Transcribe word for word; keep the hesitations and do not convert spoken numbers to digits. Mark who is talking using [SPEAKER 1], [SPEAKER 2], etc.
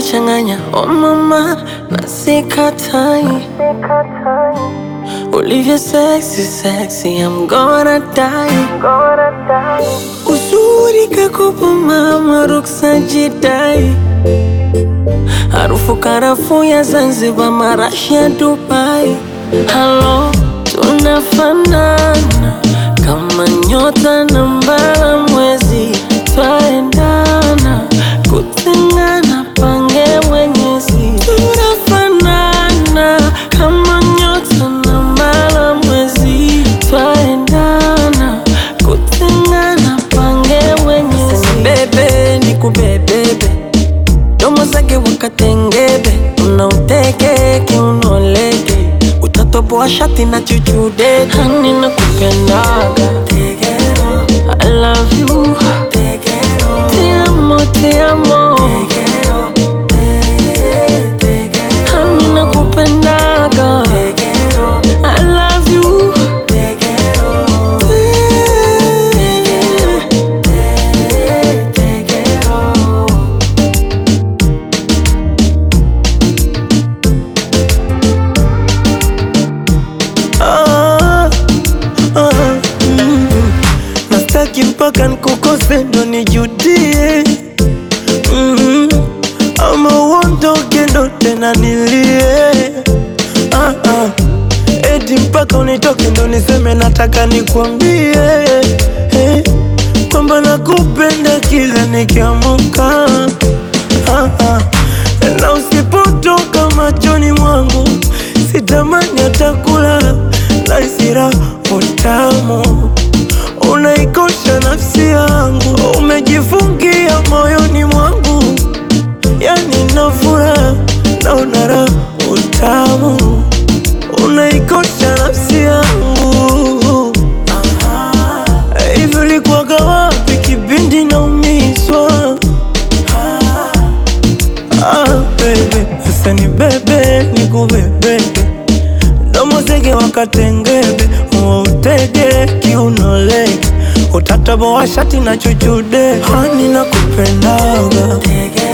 [SPEAKER 1] unanichanganya oh mama, na sikatai. Ulivyo sexy sexy, I'm gonna die. Uzuri kakupa mama, ruksa jidai. Harufu karafuu ya Zanzibar, marashi ya Dubai. Halo, tunafanana kama nyota na mbala mwezi. Twaendana, kutengana pange Mwenyezi. Tunafanana kama nyota na mbala mwezi. Twaendana, kutengana pange Mwenyezi. Bebe nikubebebe, domo zake wakatengebe. Unauteke kiunoleke, utatoboa shati na chuchude. Hani nakupendaga, I love you, te amo, te amo. Hani nakupendaga, I love you. Ah, ah, mm. Nastaki mpaka nkukose ndo nijudie, mm. Ama uondoke ndo tena nilie, ah, ah. Eti mpaka unitoke ndo niseme nataka nikwambie, eh, kwamba nakupenda kila nikiamuka, ah, ah. Na usipotoka machoni mwangu sitamani hata kulala, na isira utamu unaikosha nafsi yangu. Umejifungia moyoni mwangu, yani na furaha na unara utamu unaikosha nafsi yangu. Hivi ulikuwaga wapi kipindi naumizwa? Ah, baby, sasa ni bebe nikubebebe, domo zege wakatengebe. Utege kiunoleke, utataboa shati na chuchude. Hani nakupendaga.